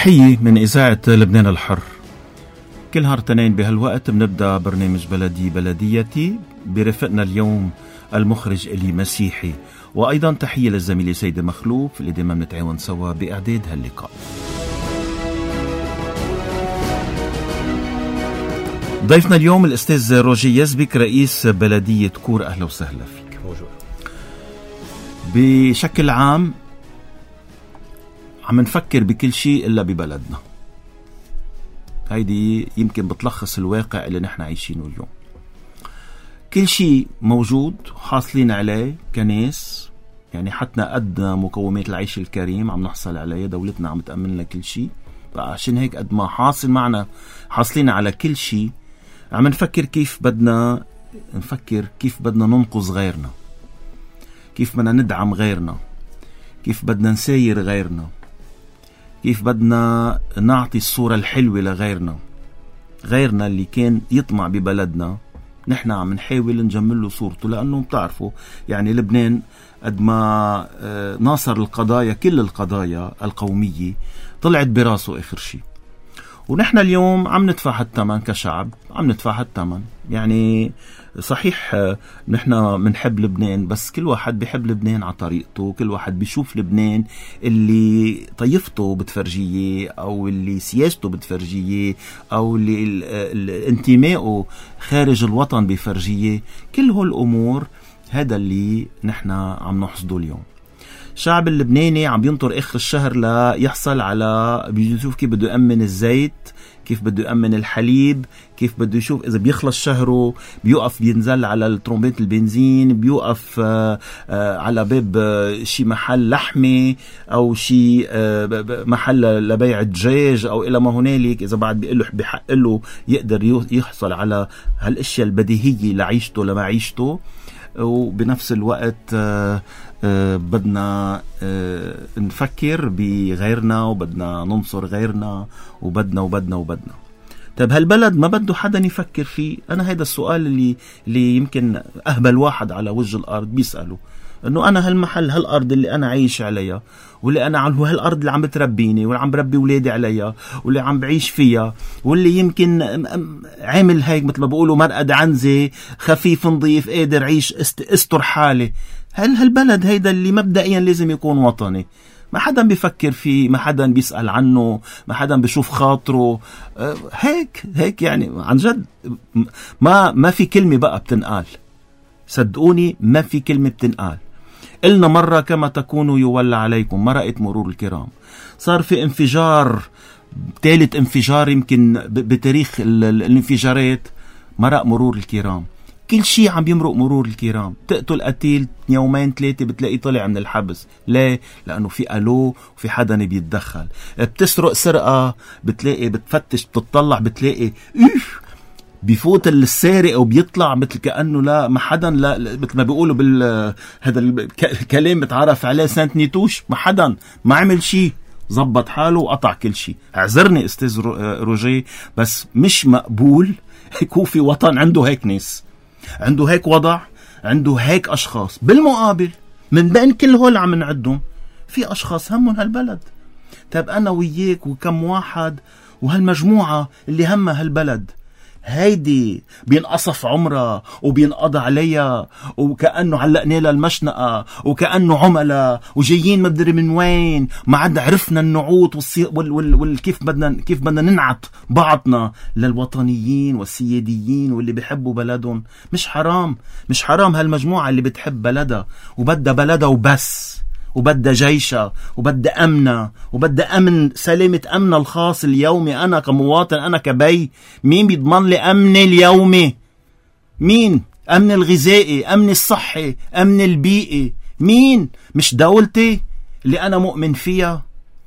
تحية من إذاعة لبنان الحر. كل نهار تنين بهالوقت بنبدأ برنامج بلديتي برفقنا اليوم المخرج إلي مسيحي، وأيضا تحية للزميلة سيدة مخلوف اللي دائما بنتعاون سوا بإعداد هاللقاء. ضيفنا اليوم الأستاذ روجي يزبك رئيس بلدية كور. أهلا وسهلا فيك. بشكل عام عم نفكر بكل شيء إلا ببلدنا. هيدي يمكن بتلخص الواقع اللي نحن عايشينه اليوم. كل شيء موجود حاصلين عليه كناس، يعني حتى أدنى مقومات العيش الكريم عم نحصل عليه، دولتنا عم تأمن لنا كل شيء. عشان هيك قد ما حاصل معنا حاصلين على كل شيء، عم نفكر كيف بدنا ننقذ غيرنا، كيف بدنا ندعم غيرنا، كيف بدنا نساير غيرنا، كيف بدنا نعطي الصورة الحلوة لغيرنا اللي كان يطمع ببلدنا. نحن عم نحاول نجمل له صورته، لأنه بتعرفوا يعني لبنان قد ما ناصر القضايا، كل القضايا القومية طلعت براسه آخر شيء. ونحن اليوم عم ندفع الثمن كشعب، عم ندفع الثمن. يعني صحيح نحن منحب لبنان، بس كل واحد بيحب لبنان على طريقته، كل واحد بيشوف لبنان اللي طيفته بتفرجيه، أو اللي سياسته بتفرجيه، أو اللي انتمائه خارج الوطن بفرجيه. كل هالأمور هذا اللي نحن عم نحصده اليوم. الشعب اللبناني عم ينطر آخر الشهر ليحصل على، بيشوف كيف بده يأمن الزيت، كيف بده يأمن الحليب، كيف بده يشوف إذا بيخلص شهره بيوقف بينزل على الترومبات البنزين، بيوقف على باب شي محل لحمة أو شي محل لبيع الدجاج أو إلى ما هنالك. إذا بعد بيقله بحق له يقدر يحصل على هالأشياء البديهية لعيشته لمعيشته. وبنفس الوقت بدنا نفكر بغيرنا، وبدنا ننصر غيرنا، وبدنا. طيب هالبلد ما بده حدا يفكر فيه؟ أنا هيدا السؤال اللي يمكن أهبل واحد على وجه الأرض بيسأله، إنه أنا هالمحل هالأرض اللي أنا عايش عليها، واللي أنا هالأرض اللي عم بتربيني، واللي عم بربي ولادي عليها، واللي عم بعيش فيها، واللي يمكن عامل هيك مثل ما بقولوا مرقد عنزة، خفيف نظيف، قادر عيش استر حالي. هالبلد هيدا اللي مبدئيا لازم يكون وطني، ما حدا بيفكر فيه، ما حدا بيسأل عنه، ما حدا بيشوف خاطره. هيك يعني عن جد ما في كلمة بقى بتنقال. صدقوني ما في كلمة بتنقال. قلنا مرة كما تكونوا يولى عليكم، مرقت مرور الكرام. صار في انفجار، ثالث انفجار يمكن بتاريخ الانفجارات، مرق مرور الكرام. كل شيء عم يمرق مرور الكرام. تقتل قتيل 2-3 بتلاقي طلع من الحبس. ليه؟ لأنه في ألو وفي حدا بيتدخل. بتسرق سرقة بتلاقي، بتفتش بتطلع بتلاقي بيفوت السارق وبيطلع مثل كأنه لا ما حدا، لا مثل ما بيقولوا هذا الكلام بتعرف عليه سانت نيتوش، ما حدا ما عمل شيء، زبط حاله وقطع كل شيء. اعذرني استاذ روجي، بس مش مقبول يكون في وطن عنده هيك ناس، عنده هيك وضع، عنده هيك أشخاص. بالمقابل من بين كل هول عم نعدهم في أشخاص همهم هالبلد. طيب أنا وياك وكم واحد وهالمجموعة اللي همها هالبلد، هيدي بينقصف عمرها وبينقضى عليها، وكأنه علقنا لها المشنقة، وكأنه عملاء وجايين مدري من وين، ما عاد عرفنا النعوت كيف بدنا ننعت بعضنا للوطنيين والسياديين واللي بيحبوا بلدهم. مش حرام هالمجموعة اللي بتحب بلدها وبدها وبس، وبدها جيشة، وبدها أمنة، وبدها أمن سلامة أمن الخاص اليومي. أنا كمواطن، أنا كبي، مين بيضمن لي أمن اليومي؟ مين؟ أمن الغذائي، أمن الصحي، أمن البيئي، مين؟ مش دولتي اللي أنا مؤمن فيها.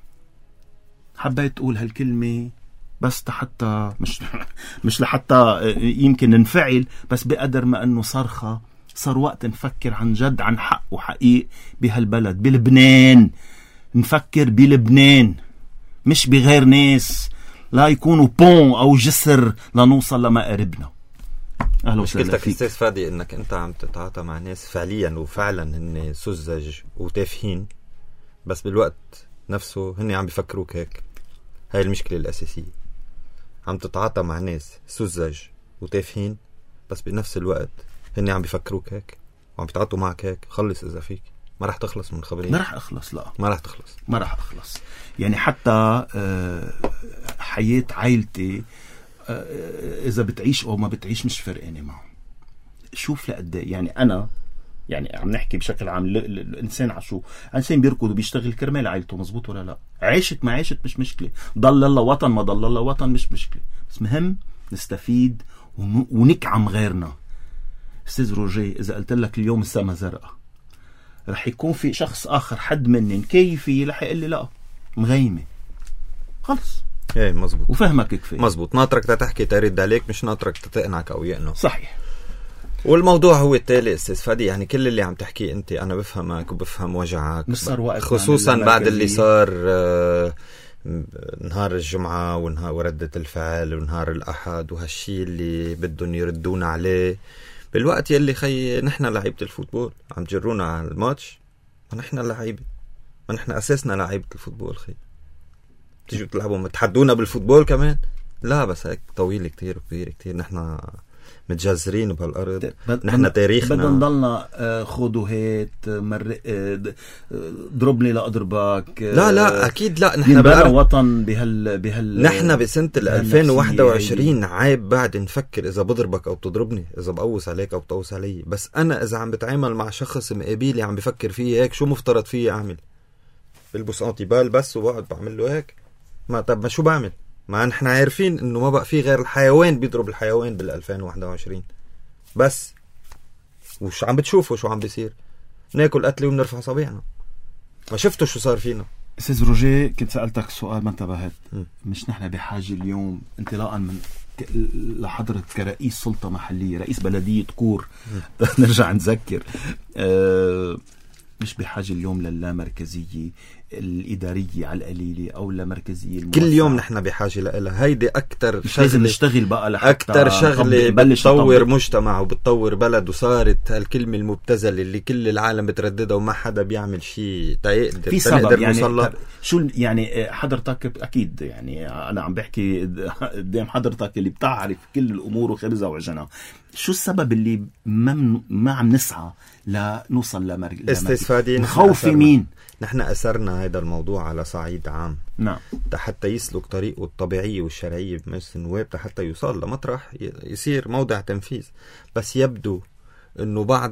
حبيت أقول هالكلمة بس حتى مش لحتى يمكن ننفعل، بس بقدر ما أنه صار وقت نفكر عن جد عن حق وحقيق بهالبلد، بلبنان. نفكر بلبنان مش بغير ناس، لا يكونوا بون أو جسر لنوصل لمقاربنا. أهلا وسهلا فيك. مشكلتك أستاذ فادي إنك أنت عم تتعاطى مع ناس فعليا وفعلا هن سذج وتافهين، بس بالوقت نفسه هن عم بيفكروك هيك. هاي المشكلة الأساسية. عم تتعاطى مع ناس سذج وتافهين، بس بنفس الوقت هن عم بيفكروك هيك وعم بيتعاطوا معك هيك. خلص إذا فيك، ما رح تخلص من خبرين. ما رح أخلص. لا ما رح تخلص. ما رح أخلص. يعني حتى حياة عائلتي إذا بتعيش أو ما بتعيش مش فرقانة معه. شوف لقد يعني أنا يعني عم نحكي بشكل عام الإنسان عشو إنسان بيركض وبيشتغل كرمال عائلته، مزبوط ولا لا؟ عيشت ما عيشت مش مشكلة، ضل الله وطن ما ضل الله وطن مش مشكلة، بس مهم نستفيد ونكعم غيرنا. أستاذ روجيه، إذا قلت لك اليوم السما زرقاء، رح يكون في شخص آخر حد مني كيفي رح يقول لي لا مغيمة. خلص. ايه مزبوط. وفهمك كفاية. مزبوط. ناطرك تحكي ترد عليك، مش ناطرك تتقنعك أو يقنع. صحيح. والموضوع هو التالي استاذ فادي، يعني كل اللي عم تحكيه انت انا بفهمك وبفهم وجعك، خصوصا بعد اللي صار نهار الجمعة وردة الفعل ونهار الأحد وهالشي اللي بدهم يردون عليه بالوقت يلي خي نحن لعيبة الفوتبول عم تجرونا على الماتش. ما نحن لعيبة، ما نحن أساسنا لعيبة الفوتبول. خي تيجوا تلعبوا متحدونا بالفوتبول كمان؟ لا بس هيك طويل كتير وكبير كتير. نحن متجذرين بهالأرض، نحن تاريخنا بدنا نضلنا خودوا هيت ضربني لأضربك. لا أكيد لا. نحن وطن بهال نحن بسنة 2021 عيب بعد نفكر إذا بضربك أو بتضربني، إذا بقوس عليك أو بتقوس علي. بس أنا إذا عم بتعامل مع شخص مقابلي عم بفكر فيه هيك، شو مفترض فيه أعمل؟ بلبس أنتيبال بس وبقعد بعمل له هيك؟ ما طب ما شو بعمل؟ ما نحن عارفين انه ما بقى في غير الحيوان بيضرب الحيوان بال2021 بس. وش عم بتشوفوا شو عم بيصير؟ ناكل قتلة ونرفع صبيعنا. ما شفتوا شو صار فينا. استاذ روجيه، كنت سألتك سؤال ما انتبهت. مش نحن بحاجة اليوم انطلاقا من لحضرتك كرئيس سلطة محلية، رئيس بلدية كور نرجع نذكر، مش بحاجة اليوم للامركزية الإدارية على القليلة أو لامركزية الموسعة؟ كل يوم نحن بحاجة لها. هيدي أكتر شغلة، لازم نشتغل بقى لحتى أكتر شغلة بتطور مجتمع وبتطور بلد. وصارت هالكلمة المبتذلة اللي كل العالم بترددها وما حدا بيعمل شيء تقدر في سبب. يعني شو يعني حضرتك أكيد، يعني أنا عم بحكي قدام حضرتك اللي بتعرف كل الأمور وخرزة وعجنة. شو السبب اللي ما عم نسعى لنوصل استفادين؟ خوفي مين؟ نحن أسرنا هذا الموضوع على صعيد عام. نعم. حتى يسلك طريقه الطبيعية والشرعية بمجلس النواب حتى يوصل لمطرح يصير موضع تنفيذ. بس يبدو أنه بعض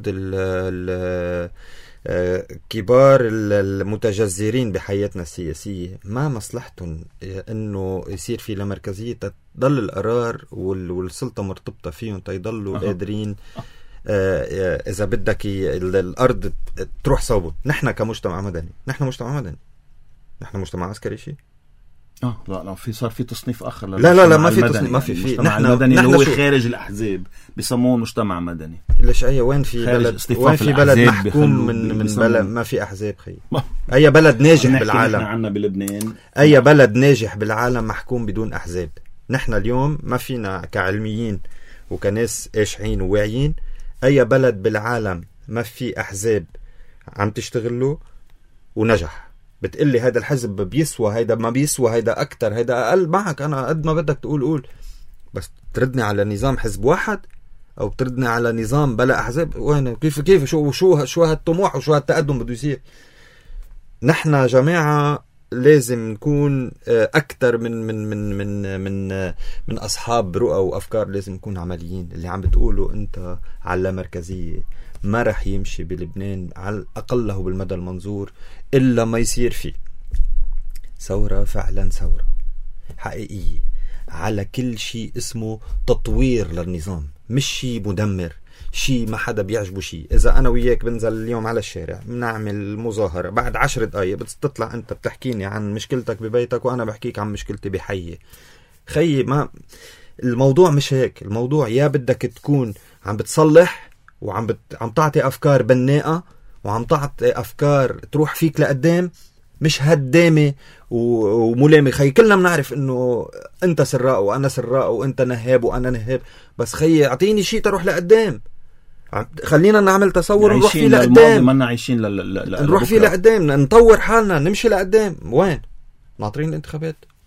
كبار المتجذرين بحياتنا السياسية ما مصلحتهم أنه يصير في لمركزية تضل القرار والسلطة مرتبطة فيهم تيضلوا قادرين إذا بدك الأرض تروح صوبه. نحن كمجتمع مدني، نحن مجتمع مدني، نحن مجتمع عسكري شيء. لا صار في تصنيف آخر. لا ما في تصنيف، ما في نحن المدني اللي هو خارج الأحزاب بيسموه مجتمع مدني. ليش وين في بلد محكوم من بلد ما في أحزاب؟ خي أي بلد ناجح بالعالم؟ نحن عنا بلبنان أي بلد ناجح بالعالم محكوم بدون أحزاب؟ نحن اليوم ما فينا كعلميين وكناس قاشعين وواعيين. أي بلد بالعالم ما في أحزاب عم تشتغله ونجح؟ بتقلي هيدا الحزب بيسوى، هيدا ما بيسوى، هيدا أكتر، هيدا أقل. معك أنا قد ما بدك تقول، بس تردني على نظام حزب واحد أو تردني على نظام بلا أحزاب. وين كيف شو هالطموح وشو هالتقدم بده يصير؟ نحن جماعة لازم نكون أكتر من أصحاب رؤى وأفكار. لازم نكون عمليين. اللي عم بتقوله أنت على مركزية ما رح يمشي بلبنان على الأقل له بالمدى المنظور إلا ما يصير فيه ثورة، فعلا ثورة حقيقية على كل شيء اسمه تطوير للنظام، مش شيء مدمر، شيء ما حدا بيعجبه شيء. إذا أنا وياك بنزل اليوم على الشارع بنعمل مظاهرة، بعد 10 دقايق بتطلع أنت بتحكيني عن مشكلتك ببيتك وأنا بحكيك عن مشكلتي بحية. خيي ما الموضوع مش هيك. الموضوع يا بدك تكون عم بتصلح وعم تعطي أفكار بناءة وعم تعطي أفكار تروح فيك لقدام، مش هدامة وملامة. خي كلنا بنعرف إنه أنت سراء وأنا سراء وأنت نهاب وأنا نهاب، بس خي أعطيني شيء تروح لقدام. خلينا نعمل تصور نروح فيه لقدام. ما عايشين نروح فيه لقدام، نطور حالنا، نمشي لقدام. وين ناطرين الانتخابات؟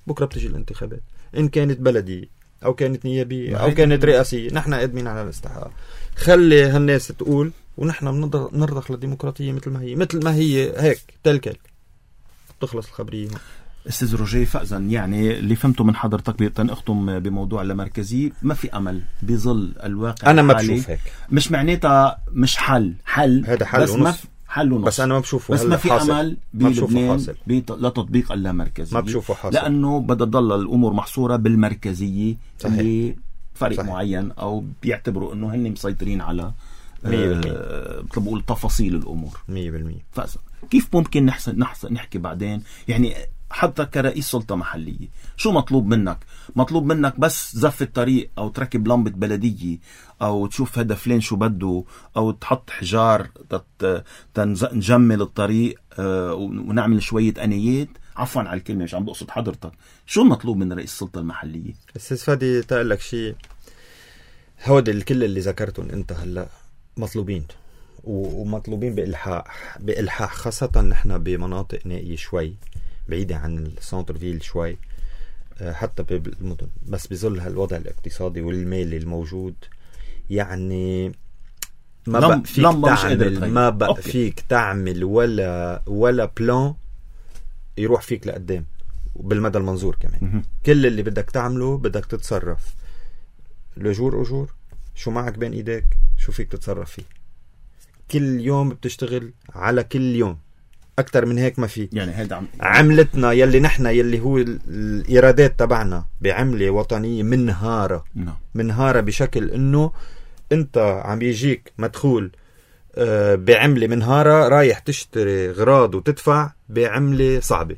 بكرة بتجي الانتخابات، إن كانت بلدية أو كانت نيابية أو كانت رئاسية، نحن قادمين على الاستحقاق. خلي هالناس تقول ونحن نرضخ للديمقراطية مثل ما هي هيك تلك تخلص الخبرية. استاذ روجيه، فأذا يعني اللي فهمته من حضرتك بتنختم بموضوع اللامركزية، ما في أمل بظل الواقع أنا ما بشوف هيك. مش معناتها مش حل هذا حل بس ونص. حل ونص. بس أنا ما بشوفه. بس ما في حاصل. أمل بلبنان لتطبيق اللامركزية. ما بشوفه حاصل. لأنه بدها تضل الأمور محصورة بالمركزية. صحيح. اللي فريق صحيح. معين أو بيعتبروا أنه هن مسيطرين على بقول تفاصيل الأمور 100%. كيف ممكن نحكي بعدين يعني حتى كرئيس سلطة محلية شو مطلوب منك؟ مطلوب منك بس زف الطريق أو تركب لمبة بلدية أو تشوف هذا فلان شو بده أو تحط حجار نجمل الطريق ونعمل شوية أنيات. عفوا على الكلمة مش عم بقصد حضرتك. شو المطلوب من رئيس السلطة المحلية؟ أستاذ فادي تقول لك شيء، هود الكل اللي ذكرتهم أنت هلأ مطلوبين ومطلوبين بإلحاح خاصة نحن بمناطق نائية شوي بعيدة عن السنتر فيل شوي حتى بالمدن، بس بظل هالوضع الاقتصادي والمالي الموجود يعني ما بقى فيك تعمل ولا بلان يروح فيك لقدام بالمدى المنظور كمان. كل اللي بدك تعمله بدك تتصرف لجور أجور، شو معك بين إيديك شو فيك تتصرف فيه. كل يوم بتشتغل على كل يوم، أكتر من هيك ما في. يعني هيدا عملتنا يلي هو الإيرادات تبعنا بعملة وطنية منهارة بشكل إنه أنت عم يجيك مدخول بعملة منهارة رايح تشتري غراض وتدفع بعملة صعبة.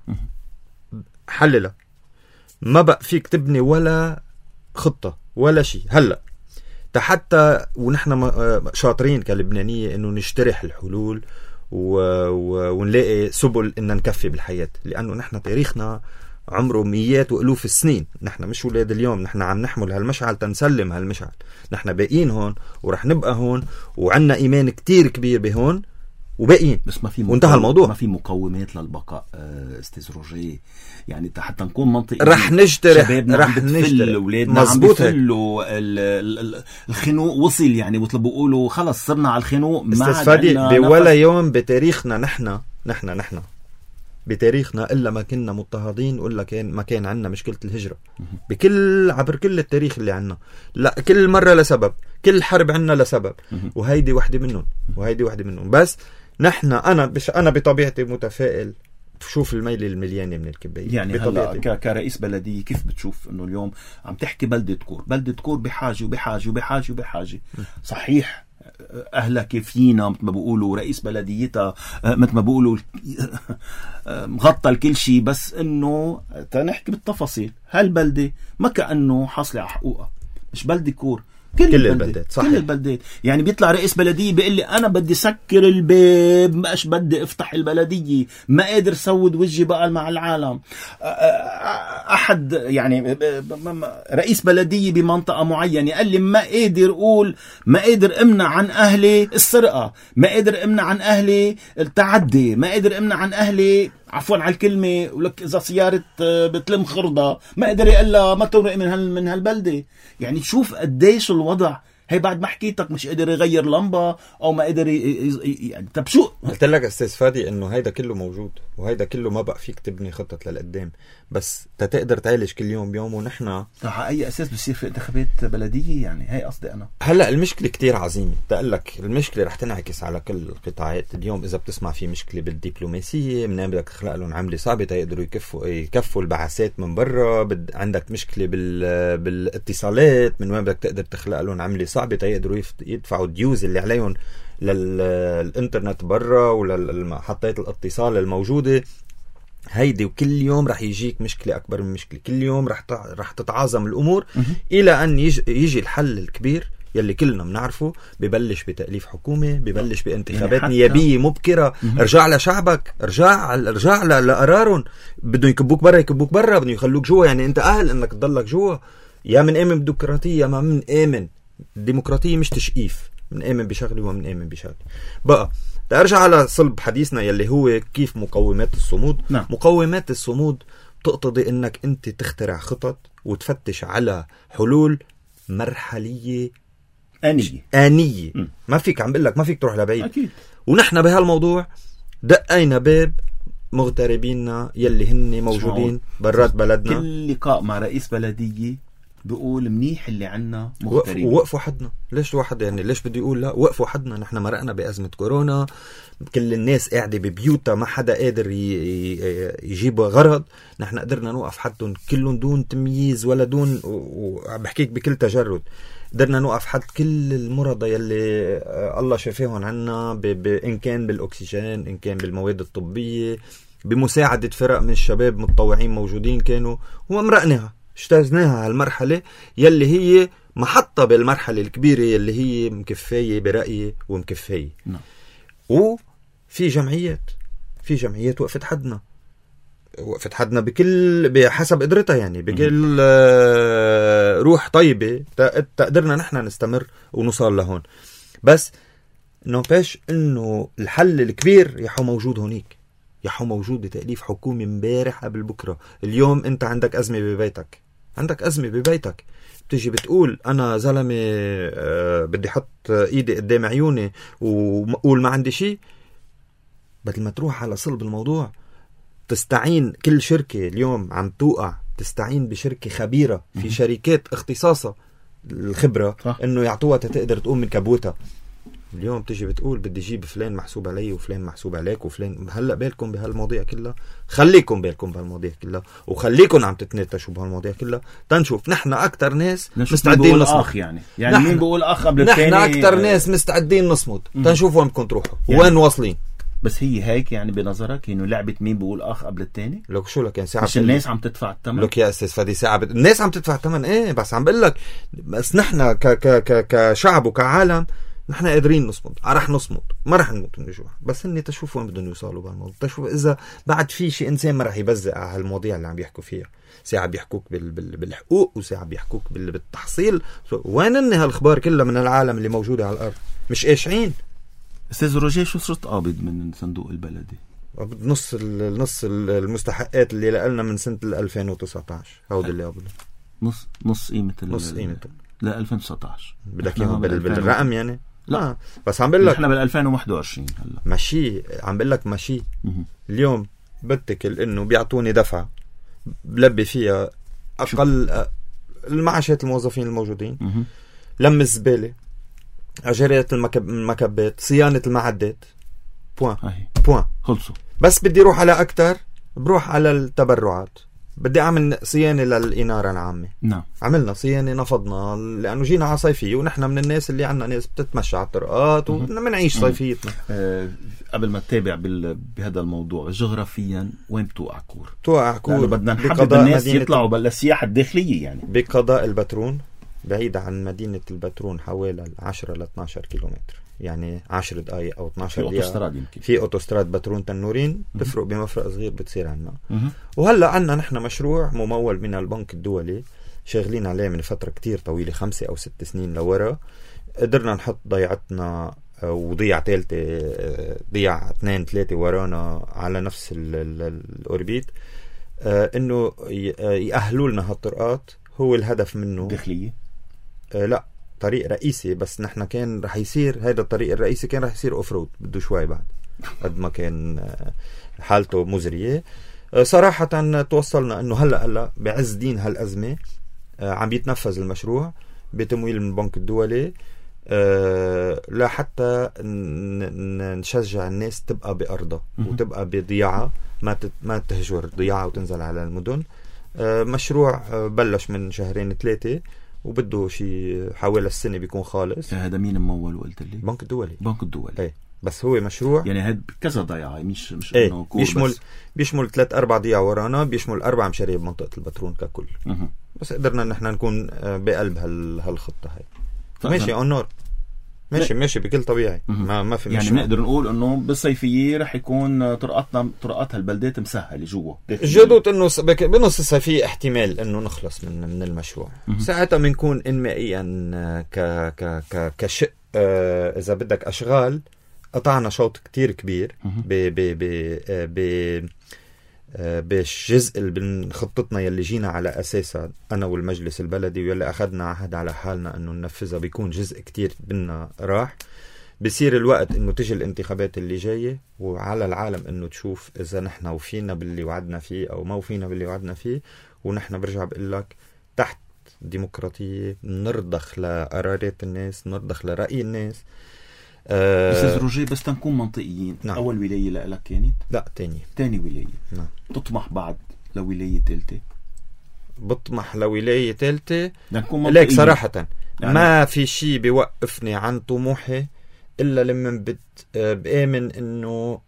حللها ما بقى فيك تبني ولا خطة ولا شيء. هلأ حتى ونحن شاطرين كلبنانية إنه نشترح الحلول ونلاقي سبل إن نكفي بالحياة، لأنه نحن تاريخنا عمره مئات وألوف السنين. نحن مش ولاد اليوم، نحن عم نحمل هالمشعل تنسلم هالمشعل. نحن باقين هون ورح نبقى هون وعنا إيمان كتير كبير بهون وباقين. بس ما في وانتهى الموضوع. ما في مقومات للبقاء استاذ روجيه. يعني حتى نكون منطقي رح نجترح اولادنا عم بفلوا الخنوق وصل يعني بيقولوا خلص صرنا على الخنوق. استاذ فادي بولا يوم بتاريخنا نحن بتاريخنا إلا ما كنا مضطهدين وإلا ما كان عنا مشكلة الهجرة عبر كل التاريخ اللي عنا. لا كل مرة لسبب، كل حرب عنا لسبب، وهيدي واحدة منهم. بس نحن أنا بطبيعتي متفائل. شوف الميل المليانة من الكباية. يعني هلا كرئيس بلدية كيف بتشوف انه اليوم عم تحكي بلدة كور بحاجة صحيح أهلها كيفينا مثل ما بيقولوا، رئيس بلديتها مثل ما بيقولوا مغطى الكل شيء، بس إنه تنحكي بالتفاصيل. هالبلدة ما كأنه حاصلة على حقوقها، مش بلدة كور كل البلدات. صحيح. كل البلدات. يعني بيطلع رئيس بلدية بيقول لي أنا بدي سكر الباب، ماش بدي افتح البلدية، ما قادر سود وجهي بقى مع العالم. أحد يعني رئيس بلدية بمنطقة معينة قال لي ما قادر امنع عن أهلي السرقة، ما قادر امنع عن أهلي التعدي، ما قادر امنع عن أهلي عفوا على الكلمة ولك إذا سيارة بتلم خرضة ما قدر يقلها ما تورق من هالبلدة. يعني تشوف قديش الوضع. هي بعد ما حكيتك مش قدر يغير لمبة أو ما قدر يعني طب شو قلت لك أستاذ فادي إنه هيدا كله موجود وهيدا كله ما بقى فيك تبني خطة للقدام، بس تقدر تعالج كل يوم بيوم. ونحن على أي أساس بصير في انتخابات بلدية؟ يعني هاي قصدي أنا. هلأ المشكلة كتير عظيمة. تقول لك المشكلة رح تنعكس على كل القطاعات. اليوم إذا بتسمع في مشكلة بالدبلوماسية، من بدك تخلق لهم عملة صعبة تقدروا يكفوا البعثات من برا. عندك مشكلة بالاتصالات، من وين بدك تقدر تخلق لهم عملة صعبة تقدروا يدفعوا الديوز اللي عليهم للإنترنت برا وللمحطات الاتصال الموجودة. هيدي وكل يوم رح يجيك مشكلة أكبر من مشكلة، كل يوم رح تتعاظم الأمور إلى أن يجي الحل الكبير يلي كلنا بنعرفه. ببلش بتأليف حكومة، ببلش بانتخابات يعني نيابية مبكرة. ارجع لشعبك، ارجع لقرارهم. بدهم يكبوك برا، بدهم يخلوك جوا. يعني انت أهل انك تضلك جوا. يا من آمن بالديمقراطية ما من آمن. الديمقراطية مش تشقيف، من آمن بشغلي ومن آمن بشغلي. بقى ترجع على صلب حديثنا يلي هو كيف مقومات الصمود. نعم. مقومات الصمود تقتضي انك انت تخترع خطط وتفتش على حلول مرحلية آنية. ما فيك، عم بقول لك ما فيك تروح لبعيد أكيد. ونحن بهالموضوع دقينا باب مغتربيننا يلي هن موجودين برات بلدنا. كل لقاء مع رئيس بلدية بيقول منيح اللي عنا مغتربين، وقفوا حدنا. ليش واحد يعني ليش بدي يقول لا؟ وقفوا حدنا. نحن مرقنا بأزمة كورونا، كل الناس قاعدة ببيوتها، ما حدا قادر يجيب غرض. نحن قدرنا نوقف حدهم كلهم دون تمييز ولا دون، وبحكيك بكل تجرد، قدرنا نوقف حد كل المرضى يلي الله شفاهم عنا، إن كان بالأكسجين، إن كان بالمواد الطبية، بمساعدة فرق من الشباب متطوعين موجودين كانوا، ومرقناها اجتزناها هالمرحلة يلي هي محطة بالمرحلة الكبيرة يلي هي مكفاية برأيي ومكفاية. وفي جمعيات وقفت حدنا بحسب قدرتها، يعني بكل روح طيبة تقدرنا نحن نستمر ونوصل لهون. بس نوباش انه الحل الكبير يحو موجود هونيك، يحو موجود بتأليف حكومي امبارح قبل بكرة. اليوم انت عندك أزمة ببيتك، بتيجي بتقول انا زلمة بدي حط ايدي قدام عيوني وقول ما عندي شيء، بدل ما تروح على صلب الموضوع تستعين. كل شركة اليوم عم توقع تستعين بشركة خبيرة، في شركات اختصاصها الخبرة انه يعطوها تقدر تقوم من كبوتها. اليوم تيجي بتقول بدي جيب فلان محسوب علي وفلان محسوب عليك وفلان. هلأ بالكم بهالمواضيع كلها، خليكم بالكم بهالمواضيع كلها، وخليكم عم تتناقشوا بهالمواضيع كلها تنشوف نحن أكتر ناس مستعدين نصمت. يعني مين بقول أخ قبل الثاني؟ نحن أكتر ناس مستعدين نصمت تنشوف وين بدكم تروحوا وين واصلين. بس هي هيك يعني بنظرك انه لعبة مين بقول اخ قبل الثاني؟ لك شو لك يعني ساعة مش الناس عم تدفع الثمن؟ لك يا استاذ فادي ساعة الناس عم تدفع الثمن. ايه بس عم بقول لك، بس نحن كشعب وكعالم نحن قادرين نصمد، رح نصمد، ما رح نموت من الجوع. بس هني تشوفوا وين بدهم يوصلوا بهالموضوع، تشوف اذا بعد في شيء انسان ما رح يبزق على هالمواضيع اللي عم بيحكوا فيها. ساعة بيحكوك بالحقوق، وساعة بيحكوك بالتحصيل. وين هالأخبار كلها من العالم اللي موجودة على الأرض؟ مش قاشعين. أستاذ روجيه، شو صرت قابض من صندوق البلدي؟ نص المستحقات اللي لقلنا من سنة 2019 هود اللي قابض. نص قيمته لا 2019 بدك اياهم بالرقم يعني؟ لا بس عم بقول لك احنا بال 2021 هلا ماشي. عم بقول لك ماشي. اليوم بتكل انه بيعطوني دفعه بلبي فيها اقل المعاشات الموظفين الموجودين، لم الزباله، اجاريه المكبات، صيانه المعدات، بوان خلصوا. بس بدي اروح على اكتر، بروح على التبرعات. بدي أعمل صيانة للإنارة العامة. نعم. عملنا صيانة، نفضنا لأنه جينا على صيفية، ونحن من الناس اللي عنا ناس بتتمشى على الطرقات ومنعيش صيفيتنا. قبل ما تتابع بهذا الموضوع، جغرافيا وين بتوقع كور؟ توقع كور بدنا نحبب الناس يطلعوا بالسياحة الداخلية، يعني بقضاء البترون، بعيد عن مدينة البترون حوالي 10 ل 12 كيلومتر، يعني 10 دقائق أو 12 دقيقة. في أوتوستراد بترون تنورين تفرق بمفرق صغير بتصير عنا. وهلأ عنا نحن مشروع ممول من البنك الدولي شغلين عليه من فترة كتير طويلة، 5 أو 6 سنين لورا. قدرنا نحط ضيعتنا وضيعة ثالثة، ضيعة 2-3 ورانا على نفس الأوربيت، إنه يأهلوا لنا هالطرقات. هو الهدف منه داخلية؟ لا، طريق رئيسي. بس نحن كان رح يصير هذا الطريق الرئيسي كان رح يصير اوف رود، بده شوي بعد قد ما كان حالته مزرية. صراحة توصلنا انه هلا بعز دين هالأزمة عم بيتنفذ المشروع بتمويل من البنك الدولي، لحتى نشجع الناس تبقى بأرضها وتبقى بضياعة، ما تهجر ضياعة وتنزل على المدن. مشروع بلش من 2-3 وبده شيء حوالي السنة بيكون خالص. هذا مين ممول وقلت لي؟ بنك الدولي. بنك الدولي. ايه بس هو مشروع يعني هذا كذا ضيعة، مش ايه انه كور. بيشمل 3-4 ضيعة ورانا، بيشمل 4 مشاريع بمنطقة البترون ككل. بس قدرنا ان احنا نكون بقلب هالخطة هاي. ماشي اونور، ماشي بكل طبيعي. ما في يعني نقدر نقول انه بالصيفية رح يكون طرقات هالبلدات مسهلة جوا. جدوت انه بنص الصيفية احتمال انه نخلص من المشروع. ساعتها بنكون انمائيا كشق اذا بدك اشغال قطعنا شوط كتير كبير باش جزء من خطتنا يلي جينا على أساسها أنا والمجلس البلدي واللي أخذنا عهد على حالنا أنه ننفذها بيكون جزء كتير منا راح. بصير الوقت أنه تجي الانتخابات اللي جاية وعلى العالم أنه تشوف إذا نحن وفينا باللي وعدنا فيه أو ما وفينا باللي وعدنا فيه. ونحن برجع بقول لك تحت ديمقراطية نرضخ لقرارات الناس، نرضخ لرأي الناس. أستاذ روجيه بس تنكون منطقيين. نعم. أول ولاية لك كانت؟ لا تاني ولاية. نعم. تطمح بعد لولاية ثالثة؟ بطمح لولاية ثالثة. ليك صراحة يعني ما في شيء بيوقفني عن طموحي إلا لما بآمن إنه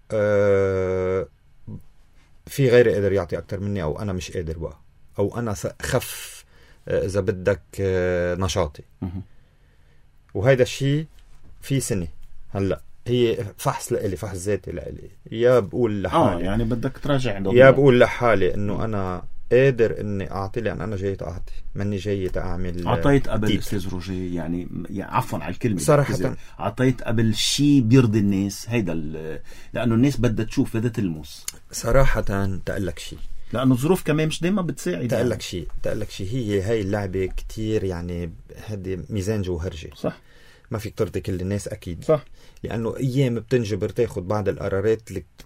في غيري قادر يعطي أكتر مني، أو أنا مش قادر بقى، أو أنا خف إذا بدك نشاطي. وهذا الشيء في سنة هلأ هي فحص لإلي، فحص ذاتي لإلي. يا بقول لحالي يعني بدك تراجع عندهم، يا بقول لحالي إنه أنا قادر إني أعطي، لأن أنا جاي أعطي، ماني جاي أعمل. عطيت قبل أستاذ روجيه يعني عفوا على الكلمة صراحة، عطيت قبل شيء بيرضي الناس، هيدا لأنه الناس بدها تشوف، بدها تلمس. صراحة تقلك شيء، لأنه الظروف كمان مش دايما بتساعد. تقلك شيء هاي اللعبة كتير يعني هذه ميزان جوهرجي. صح، ما فيك ترضي كل الناس أكيد. صح، لأنه أيام بتنجبر تاخد بعض القرارات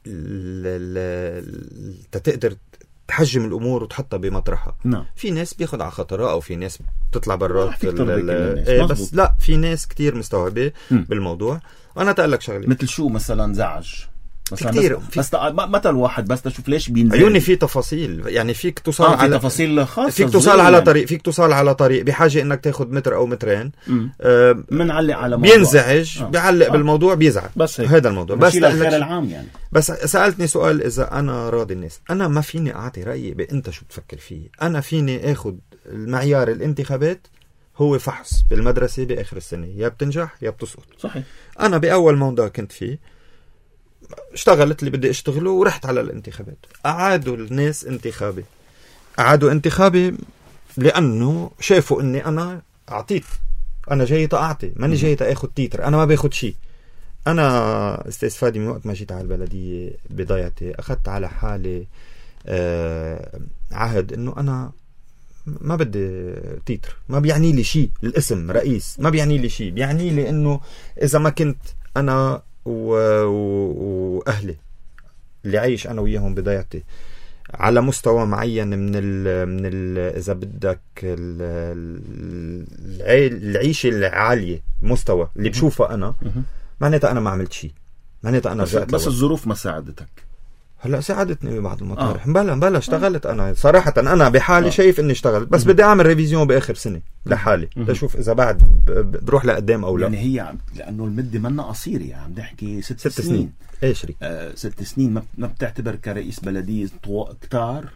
تقدر تحجم الأمور وتحطها بمطرحها. نعم. في ناس بياخد على خطرها، أو في ناس بتطلع برات بس لا، في ناس كتير مستوعبة بالموضوع. وأنا تقلك شغلي مثل شو مثلا زعج مثلا كتير بس مثل واحد بس تشوف ليش بينزل. عيوني في تفاصيل، يعني فيك توصل على تفاصيل خاصة، فيك توصل على طريق، فيك توصل على طريق بحاجة انك تاخد متر او مترين. منعلق على موضوع بينزعج بيعلق بالموضوع، بيزعل. بس هذا الموضوع. بس الخير العام يعني. بس سألتني سؤال إذا أنا راضي الناس. أنا ما فيني أعطي رأيي بأنت شو بتفكر فيه. أنا فيني أخد المعيار الانتخابات هو فحص بالمدرسة بآخر السنة، يا بتنجح يا بتسقط. صحيح. أنا بأول موضوع كنت فيه اشتغلت اللي بدي اشتغله ورحت على الانتخابات. أعادوا الناس انتخابي لأنه شافوا أني أنا أعطيت، أنا جاي أعطي، ماني جاي أخذ تيتر. أنا ما باخد شيء. أنا أستاذ فادي من وقت ما جيت على البلدية بدايتي أخذت على حالي عهد أنه أنا ما بدي تيتر، ما بيعني لي شيء الاسم رئيس، ما بيعني لي شيء. بيعني لي أنه إذا ما كنت أنا وأهلي اللي عايش أنا وياهم بدايتي على مستوى معين من ال إذا بدك العيشة العالية، مستوى اللي بشوفه أنا، معناتها أنا ما عملت شيء، معناتها أنا بس الظروف ما ساعدتك. هلا ساعدتني ببعض المطارح. بلا اشتغلت. أنا صراحة أنا بحالي شايف إني اشتغلت، بس بدي أعمل ريفيزيون بآخر سنة لحالي لشوف إذا بعد بروح لقدام أو لا. يعني هي لأنه المدة منا قصيرة، يعني عم نحكي 6 سنين. إيش ريك 6 سنين ما بتعتبر كرئيس بلدية كتار؟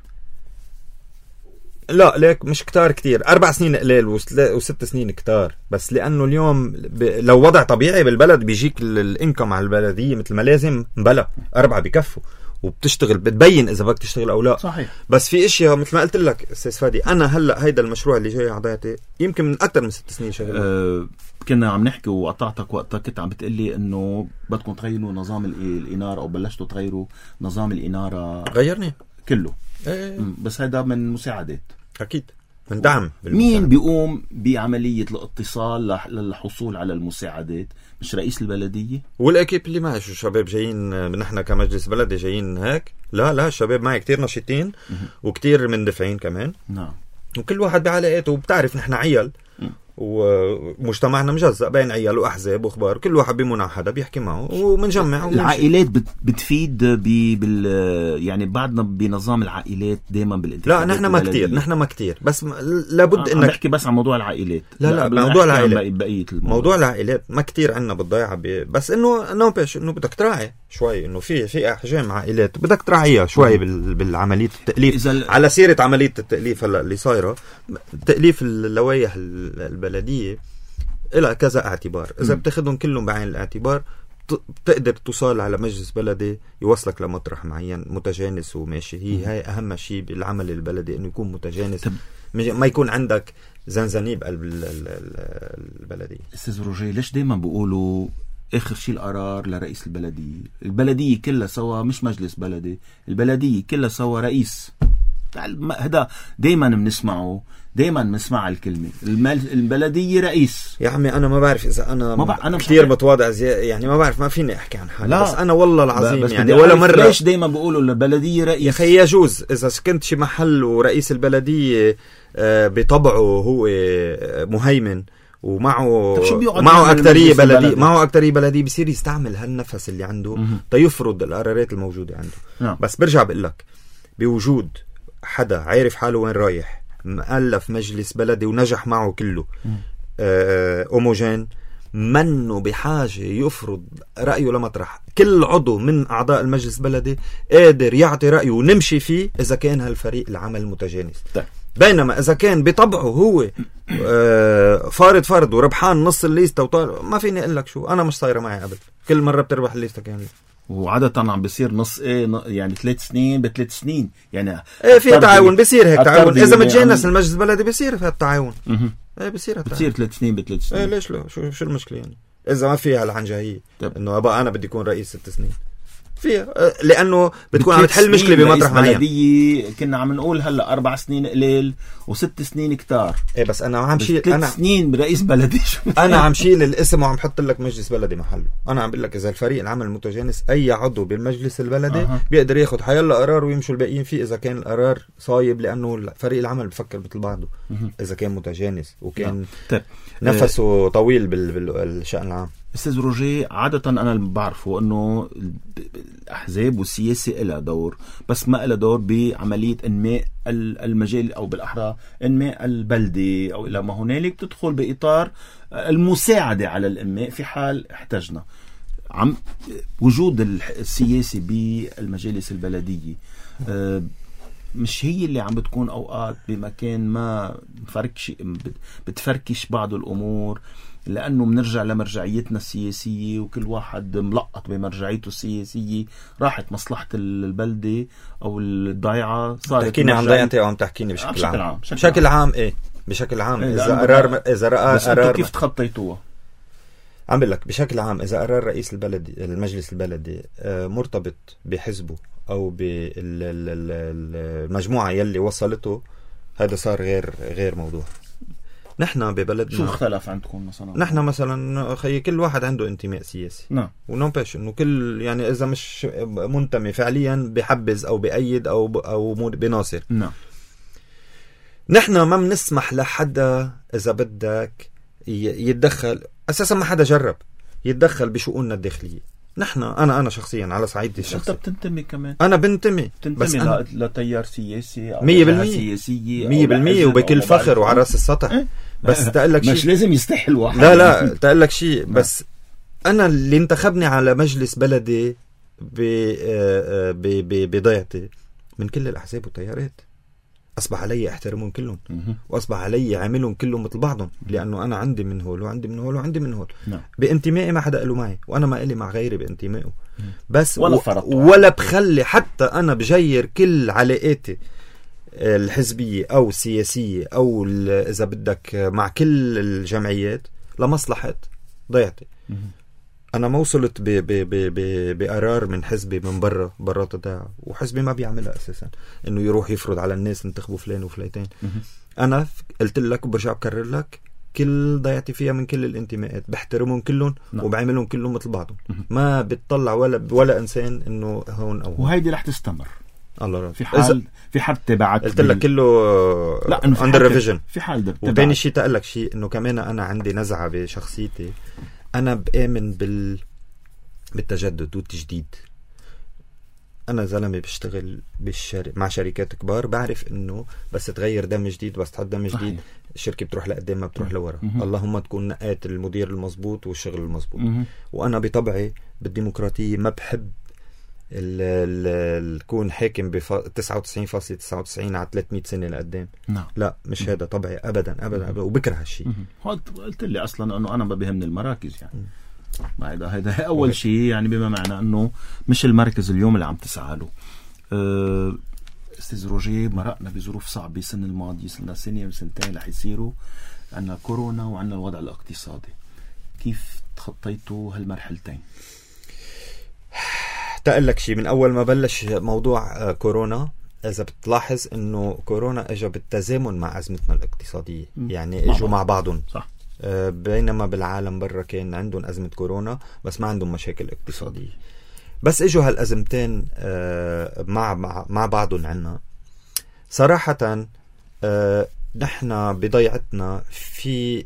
لا ليك مش كتار كتير. 4 سنين قليل و6 سنين كتار. بس لأنه اليوم لو وضع طبيعي بالبلد بيجيك الانكم على البلدية مثل ما لازم، بلا 4 بكفوا وبتشتغل، بتبين إذا بدك تشتغل أو لا. صحيح. بس في إشياء مثل ما قلت لك أستاذ فادي، أنا هلأ هيدا المشروع اللي جاي عضيتي يمكن من أكتر من 6 سنين شغل. كنا عم نحكي وقطعتك وقتها، كنت عم بتقلي إنه بدكم تغيروا نظام الإنارة، أو بلشتوا تغيروا نظام الإنارة. غيرني كله. بس هيدا من مساعدات أكيد، من دعم. مين بيقوم بعملية الاتصال للحصول على المساعدات؟ مش رئيس البلدية والأكيب اللي معي؟ شو شباب جايين نحن كمجلس بلدي جايين هيك؟ لا الشباب معي كتير نشيطين وكتير مندفعين كمان. نعم. وكل واحد بعلاقاته، وبتعرف نحن عيال ومجتمعنا مجزأ بين عيال وأحزاب وأخبار، كل واحد بيمنع حدا بيحكي معه ومنجمع. العائلات بتفيد يعني بعدنا بنظام العائلات دائما بالانتخابات. لا نحن ما كتير بس لابد انك نحكي بس عن موضوع العائلات. لا موضوع العائلات، بقية موضوع العائلات ما كتير عنا بالضيعة بس انه نوبش انه بدك تراعي شوي، انه في احجام عائلات بدك تراعيها شوي بالعملية التأليف. على سيرة عملية التأليف هلا اللي صايرة، تأليف اللوائح البلدية إلى كذا اعتبار. إذا بتاخدهم كلهم بعين الاعتبار بتقدر توصل على مجلس بلدي يوصلك لمطرح معين متجانس وماشي. هاي أهم شيء بالعمل البلدي، إنه يكون متجانس، ما يكون عندك زنزانيب قلب البلدية. أستاذ روجيه، ليش دايما بيقولوا آخر شيء القرار لرئيس البلدية كلها سوا، مش مجلس بلدي، البلدية كلها سوا رئيس. هذا دايما بنسمعه، دايما بنسمع الكلمة البلدية رئيس. يا عمي أنا ما بعرف إذا أنا كتير متواضع يعني ما بعرف، ما فيني أحكي عن حالي، بس أنا والله العظيم يعني ولا مرة. ليش دايما بقولوا البلدية رئيس؟ يا أخي يجوز إذا كنت شي محل ورئيس البلدية بطبعه هو مهيمن ومعه أكترية بلدية، معه أكترية بلدية، بصير يستعمل هالنفس اللي عنده تيفرض القرارات الموجودة عنده. بس برجع بقول لك، بوجود حدا عارف حاله وين رايح، مؤلف مجلس بلدي ونجح معه كله أوموجين، منه بحاجة يفرض رأيه لمطرح. كل عضو من أعضاء المجلس البلدي قادر يعطي رأيه ونمشي فيه إذا كان هالفريق العمل متجانس. بينما إذا كان بطبعه هو فارض وربحان نص الليستة وطالع، ما فيني أقول لك شو، أنا مش صايرة معي قبل، كل مرة بتربح الليستة كاملة. وعادة عم بيصير نص يعني 3 سنين ب3 سنين، يعني في تعاون، بيصير هيك تعاون إذا متجانس المجلس البلدي، بيصير في التعاون. بيصير 3 سنين ب3 سنين. ليش لا؟ شو المشكلة يعني إذا ما فيها العنجهية إنه أبقى أنا بدي يكون رئيس 6 سنين فيها، لأنه بتكون عم تحل مشكلة بمطرح معين. كنا عم نقول هلا 4 سنين قليل و6 سنين كتار. بس أنا عم شيل 3 سنين برئيس بلدي. أنا عم شيل الاسم وعم حط لك مجلس بلدي محله. أنا عم بقول لك إذا الفريق العمل المتجانس أي عضو بالمجلس البلدي بيقدر ياخد حيلا قرار ويمشوا الباقيين فيه إذا كان القرار صايب، لأنه فريق العمل بفكر مثل بعضه إذا كان متجانس وكان نفسه طويل بالشأن العام. أستاذ روجيه، عادة أنا بعرفه أنه الأحزاب والسياسة إلها دور، بس ما إلها دور بعملية إنماء المجال، أو بالأحرى إنماء البلدة أو إلى ما هنالك، تدخل بإطار المساعدة على الإنماء في حال احتاجنا. وجود السياسة بالمجالس البلدية مش هي اللي عم بتكون أوقات بمكان ما بتفركش بعض الأمور، لأنه بنرجع لمرجعيتنا السياسية وكل واحد ملقط بمرجعيته السياسية، راحت مصلحة البلدة أو الضيعة صارت. تحكيني عن ضيعتي أو عم تحكيني بشكل عام؟ بشكل عام إيه؟ بشكل عام إذا قرار كيف تخطيتوها؟ عم بقول لك بشكل عام، إذا قرار رئيس البلدي المجلس البلدي مرتبط بحزبه أو بالمجموعة يلي وصلته، هذا صار غير موضوع. نحن ببلدنا شو اختلف عندكم مثلا؟ نحن مثلا خي كل واحد عنده انتماء سياسي. نعم. ونوبش انه كل يعني اذا مش منتمي فعليا بحبز او بأيد او بناصر. نعم. نحن ما بنسمح لحدا اذا بدك يتدخل، اساسا ما حدا جرب يتدخل بشؤوننا الداخلية. نحن انا شخصيا على صعيدي الشخصي، انت بتنتمي كمان. انا بنتمي بس لتيار سياسي او 100% سياسيه 100% وبكل فخر وعلى راس السطح. بس تقول لك شيء مش لازم يستحي الواحد. لا تقول لك شيء، بس انا اللي انتخبني على مجلس بلدي بضيعتي من كل الاحزاب والتيارات، اصبح علي احترمهم كلهم، واصبح علي عاملهم كلهم مثل بعضهم، لانه انا عندي من هول وعندي من هول وعندي من هول. بانتمائي ما حدا له معي، وانا ما إلي مع غيري بانتمائه، بس ولا بخلي حتى انا بجير كل علاقاتي الحزبية او السياسية او اذا بدك مع كل الجمعيات لمصلحة ضيعتي. انا ما وصلت بقرار من حزبي من برات الضيعة، وحزبي ما بيعملها اساسا انه يروح يفرض على الناس انتخبوا فلان وفليتين. انا قلت لك وبرجع بكرر لك، كل ضيعتي فيها من كل الانتماءات، بحترمهم كلهم وبعملهم كلهم مثل بعضهم. ما بتطلع ولا انسان انه هون او وهيدي رح تستمر. الله رب. في حد تبعت قلت لك كله اندر ريفيجن. في حال وتاني شيء تقول لك شيء، انه كمان انا عندي نزعة بشخصيتي، انا بآمن بالتجدد والتجديد. انا زلمه بشتغل مع شركات كبار، بعرف انه بس تغير دم جديد، بس تحط دم جديد الشركه بتروح لقدام ما بتروح لورا. اللهم تكون نقات المدير المزبوط والشغل المزبوط. وانا بطبعي بالديمقراطيه ما بحب الكون حاكم ب 99.99 على 300 سنه لقدام. لا مش هذا طبعي ابدا ابدا, أبداً. وبكره هالشيء. قلت لي اصلا انه انا ما بهمني المراكز، يعني هذا اول شيء، يعني بما معنى انه مش المركز اليوم اللي عم تسعى له. استاذ روجيه، مرقنا بظروف صعبه السنه الماضيه، صرنا سنه وسنتين رح يصيروا، عندنا كورونا وعندنا الوضع الاقتصادي. كيف تخطيتوا هالمرحلتين؟ تقلك شيء، من أول ما بلش موضوع كورونا إذا بتلاحظ إنه كورونا إجا بالتزامن مع أزمتنا الاقتصادية، يعني إجوا مع بعضهم. صح. بينما بالعالم برا كان عندهم أزمة كورونا بس ما عندهم مشاكل اقتصادية. بس إجوا هالأزمتين مع بعضهم عنا. صراحة نحن بضيعتنا في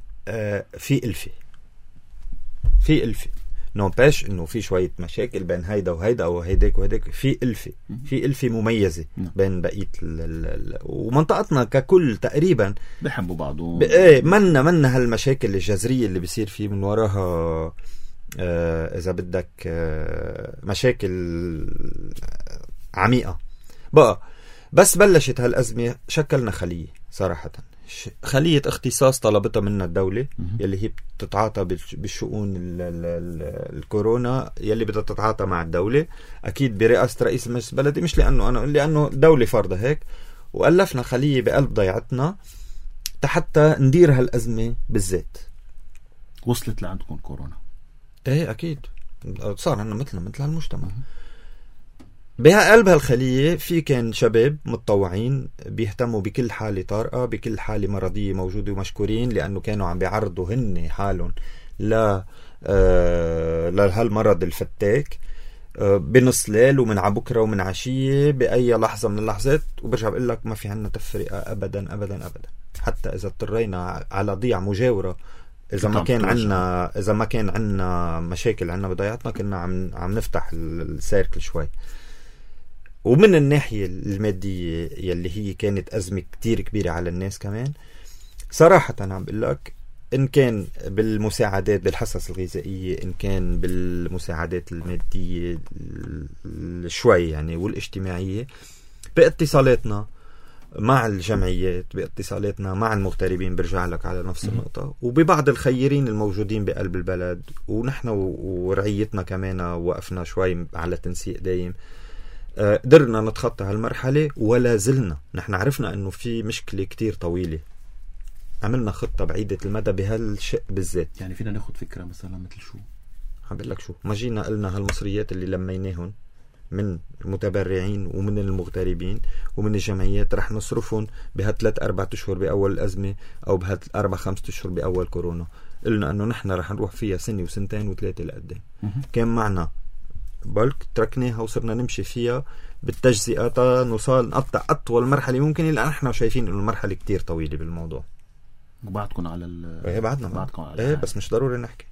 ألفة نوباش إنه في شوية مشاكل بين هيدا وهيدا أو هيداك وهيداك، في ألفة مميزة بين بقية ومنطقتنا ككل تقريبا بيحبوا بعضهم. منا هالمشاكل الجذرية اللي بيصير فيه من وراها إذا بدك مشاكل عميقة بقى. بس بلشت هالأزمة شكلنا خلية، صراحة خلية اختصاص طلبتها منا الدولة يلي هي بتتعاطى بالشؤون الكورونا، يلي بدها تتعاطى مع الدولة أكيد برئاسة رئيس المجلس البلدي، مش لأنه دولة فرضة هيك. وألفنا خلية بقلب ضيعتنا حتى ندير هالأزمة بالذات. وصلت لعندكم كورونا؟ ايه أكيد صار عنا مثل هالمجتمع. بقلب هالخلية في كان شباب متطوعين بيهتموا بكل حالة طارئة، بكل حالة مرضية موجودة، ومشكورين لأنه كانوا عم بيعرضوا هن حالهم لهالمرض الفتاك بنص ليل ومن عبكرة ومن عشية بأي لحظة من اللحظات. وبرجع بقول لك ما في عنا تفرقة أبدا أبدا أبدا، حتى إذا اضطرينا على ضيعة مجاورة، إذا ما كان عنا مشاكل عنا بضيعتنا، كنا عم نفتح السيركل شوي. ومن الناحية المادية يلي هي كانت أزمة كتير كبيرة على الناس كمان، صراحة أنا عم بقول لك إن كان بالمساعدات بالحصص الغذائية، إن كان بالمساعدات المادية شوي يعني والاجتماعية، باتصالاتنا مع الجمعيات، باتصالاتنا مع المغتربين، برجع لك على نفس النقطة، وببعض الخيرين الموجودين بقلب البلد، ونحن ورعيتنا كمان وقفنا شوي على تنسيق دايم، قدرنا نتخطى هالمرحلة. ولا زلنا نحن عرفنا انه في مشكلة كتير طويلة، عملنا خطة بعيدة المدى بهالشيء بالذات. يعني فينا ناخد فكرة مثلا مثل شو؟ هقول لك شو، ما جينا قلنا هالمصريات اللي لميناهن من المتبرعين ومن المغتربين ومن الجمعيات رح نصرفهم بها3-4 أشهر بأول الأزمة، أو بها4-5 أشهر بأول كورونا. قلنا أنه نحن رح نروح فيها سنة وسنتين و3 لقدام. كان معنا بلك تركناها وصرنا نمشي فيها بالتجزئة نوصل نقطع أطول مرحلة ممكن، لأن احنا شايفين أنه المرحلة كتير طويلة بالموضوع. وبعدكم على بعدنا على بس مش ضروري نحكي.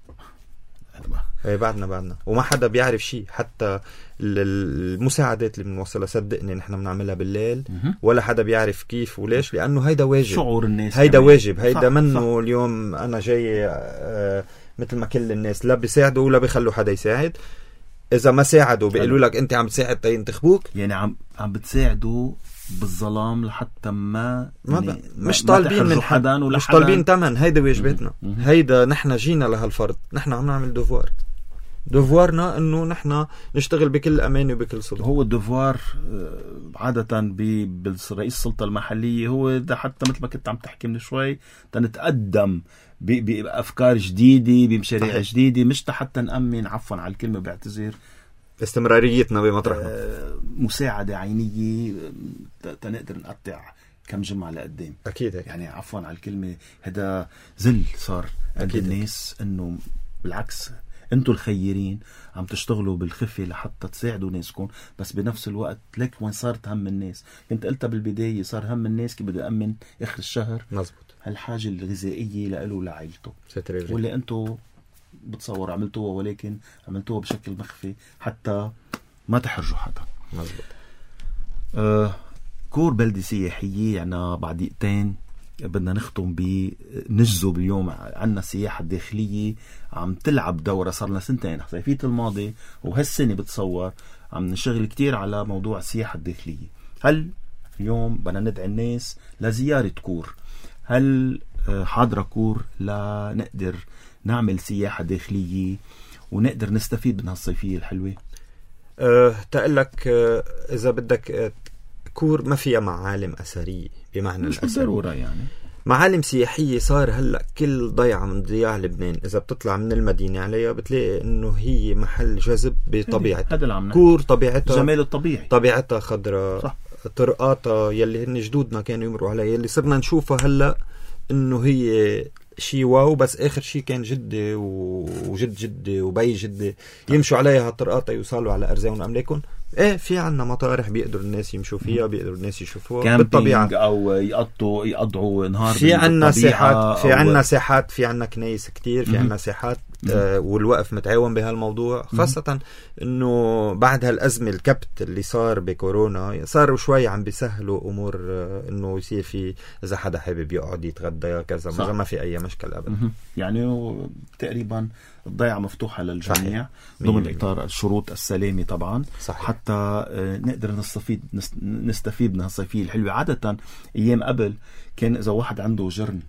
بعدنا وما حدا بيعرف شيء، حتى المساعدات اللي بنوصلها صدقني نحن بنعملها بالليل، ولا حدا بيعرف كيف وليش، لأنه هيدا واجب، شعور الناس هيدا كمان. واجب هيدا منه. اليوم أنا جاي مثل ما كل الناس لا بيساعدوا ولا بيخلوا حدا يساعد. إذا ما ساعدوا بيقولوا لك أنت عم تساعد ينتخبوك، يعني عم بتساعدوا بالظلام لحتى مش طالبين من حدا ولا مش طالبين تمن. هيدا واجباتنا، هيدا نحن جينا لهالفرض، نحن عم نعمل دوفوارنا انه نحن نشتغل بكل امان وبكل صدق. هو الدوفوار عادة بالرئيس السلطة المحلية هو ده، حتى مثل ما كنت عم تحكي من شوي، تنتقدم بأفكار جديدة بمشاريع جديدة، مش حتى نأمن عفوا على الكلمة بعتذر استمراريتنا بمطرحنا، مساعدة عينية تنقدر نقطع كم جمعة لقدام. أكيد هيك. يعني عفوا على الكلمة، هذا زل صار عند الناس، إنه بالعكس انتوا الخيرين عم تشتغلوا بالخفة لحتى تساعدوا ناسكم، بس بنفس الوقت لك وين صارت هم الناس. كنت قلتها بالبداية، صار هم الناس كيف بده يأمن آخر الشهر مزبوط هالحاجة الغذائية لإله ولعائلته، واللي انتوا بتصور عملتوها، ولكن عملتوها بشكل مخفي حتى ما تحرجوا حدا. مزبوط. كور بلدة سياحية، يعني بعد دقيقتين بدنا نختم بنجذب. اليوم عنا السياحة الداخلية عم تلعب دورة، صار لنا سنتين، صيفية الماضي وهالسنة بتصور عم نشغل كتير على موضوع السياحة الداخلية. هل اليوم بدنا ندعي الناس لزيارة كور؟ هل حاضرة كور لنقدر نعمل سياحة داخلية ونقدر نستفيد من هالصيفية الحلوة؟ تقلك إذا بدك كور ما فيها معالم أثرية بمعنى مش بالضرورة يعني، معالم سياحية صار هلأ كل ضيعة من ضياع لبنان إذا بتطلع من المدينة عليها بتلاقي إنه هي محل جذب بطبيعتها. هذا العمل كور طبيعتها، جمال الطبيعي، طبيعتها خضراء، طرقاتها يلي هن جدودنا كانوا يمروا عليها، يلي صرنا نشوفها هلأ إنه هي شي واو، بس آخر شي كان جدة وجد جدة وبي جدة يمشوا عليها هالطرقات يوصلوا على أرزاقهم وأملاكهم. ايه في عنا مطارح بيقدروا الناس يمشوا فيها، بيقدروا الناس يشوفوها بالطبيعة، او يقضوا نهار في عنا ساحات، في عنا ساحات، في عنا كنايس كتير، في عنا ساحات. والوقف متعاون بهالموضوع، خاصة انه بعد هالأزمة الكبت اللي صار بكورونا صاروا شوي عم بيسهلوا امور انه يصير في اذا حدا حابب يقعد يتغدى كذا، ما في اي مشكلة ابدا. يعني تقريبا الضيعة مفتوحة للجميع ضمن إطار الشروط السلامة طبعا. صحيح. حتى نقدر نستفيد من هالصيفية الحلوة. عادة أيام قبل كان إذا واحد عنده جرن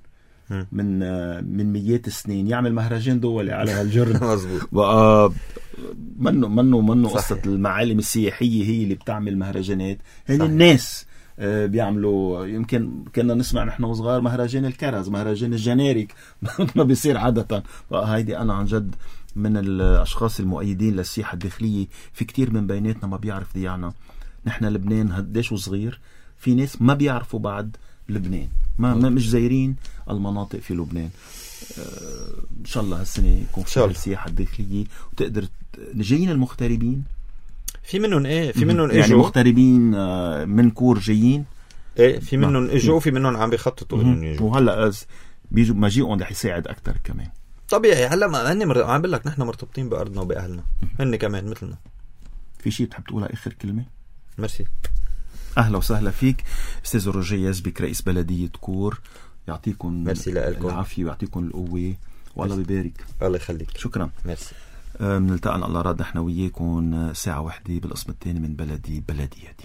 من مئات السنين يعمل مهرجان دولي على هالجرن. مظبوط. بقى منه قصة المعالم السياحية هي اللي بتعمل مهرجانات، هن الناس بيعملوا. يمكن كنا نسمع نحن وصغار مهرجان الكرز، مهرجان الجناريك ما بيصير عادة. هيدي أنا عن جد من الأشخاص المؤيدين للسياحة الداخلية. في كتير من بيناتنا ما بيعرف ديانا. نحن لبنان هديش وصغير، في ناس ما بيعرفوا بعد لبنان، ما مش زايرين المناطق في لبنان. إن شاء الله هالسنة يكون في السياحة الداخلية وتقدر جايين المغتربين. في منهم في منهم يعني مغتربين من كور جايين، في منهم اجوا، في منهم عم بيخططوا انهم يجوا، وهلا بيجوا مجيئهم رح يساعد اكثر كمان. طبيعي. هلا ما هن عم بقول لك نحن مرتبطين بارضنا وباهلنا، هن كمان مثلنا. في شيء بتحب تقولها اخر كلمه؟ ميرسي. اهلا وسهلا فيك استاذ روجيه يزبك، رئيس بلديه كور. يعطيكم العافيه ويعطيكم القوه والله بيبارك. الله يخليك. شكرا. ميرسي. بنلتقى على راد نحن وياكم ساعه واحده بالقسم الثاني من بلدياتي.